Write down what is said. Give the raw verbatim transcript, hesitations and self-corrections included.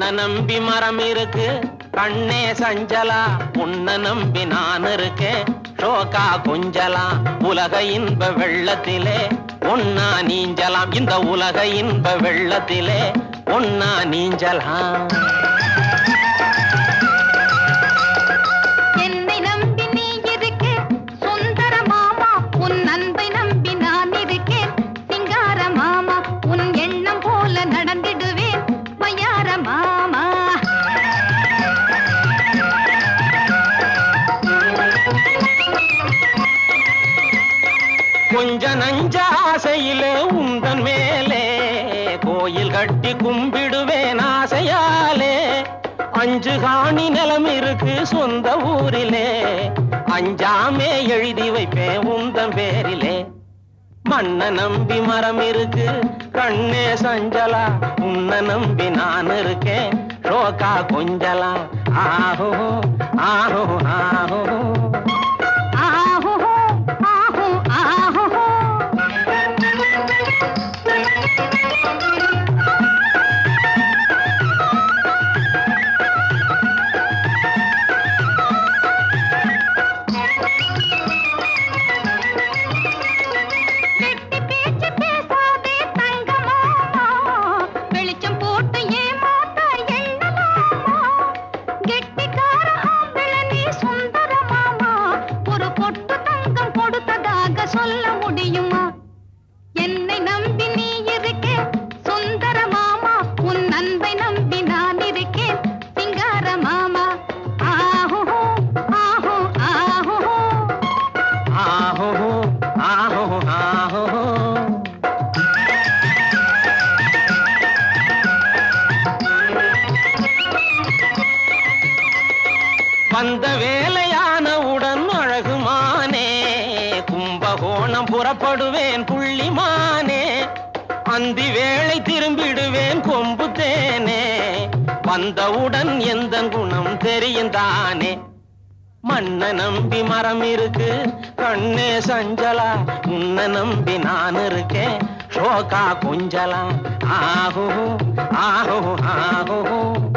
மண்ண நம்பி மரம் இருக்கு கண்ணே சஞ்சலா, உன்ன நம்பி நான் இருக்கேன் ஷோகா கொஞ்சலா. உலக இன்ப வெள்ளத்திலே ஒன்னா நீஞ்சலாம், இந்த உலக இன்ப வெள்ளத்திலே ஒன்னா நீஞ்சலாம். என்னை நம்பி நீ இருக்க சுந்தர மாமா, உன் அன்பை நம்பி நான் இருக்கேன் சிங்கார மாமா. உன் எண்ணம் போல நடந்திடுவேன் மயார மாமா. கொஞ்ச நஞ்ச ஆசையிலே உந்தன் மேலே கோயில் கட்டி கும்பிடுவேன் ஆசையாலே. அஞ்சு காணி நிலம் இருக்கு சொந்த ஊரிலே, அஞ்சாமே எழுதி வைப்பேன் உந்தன் பேரிலே. மண்ண நம்பி மரம் இருக்கு கண்ணே சஞ்சலா, உன்ன நம்பி நான் இருக்கேன் ஷோகா கொஞ்சலா. ஆஹோ ஆஹோ ஆஹோ ஆஹோ ஆஹோ ஆஹோ. வெட்டி பேச்சு பேசாதே தங்கமாமா, வெளிச்சம் போட்டு ஏமாத்த எண்ணலாமா. கெட்டிக்கார ஆம்பளை நீ சுந்தர மாமா, ஒரு பொட்டு தங்கம் கொடுத்ததாக சொல்ல முடியுமா? என்னை நம்பி நீ இருக்க சுந்தர மாமா, உன் அன்பை நம்பி நான் இருக்கேன் சிங்கார மாமா. ஆஹோ ஆஹோ ஆஹோ ஆஹோ ஆஹோ ஆஹோ. வந்த வேலையானவுடன் அழகுமானே, கும்பகோணம் புறப்படுவேன் புள்ளிமானே. அந்தி வேளை திரும்பிடுவேன் கொம்பு தேனே, வந்தவுடன் எந்த குணம் தெரியும் தானே. மண்ண நம்பி மரம் இருக்கு கண்ணே சஞ்சலா, உன்ன நம்பி நான் இருக்கேன் ஷோகா கொஞ்சலா. ஆஹோ ஆஹோ ஆஹோ.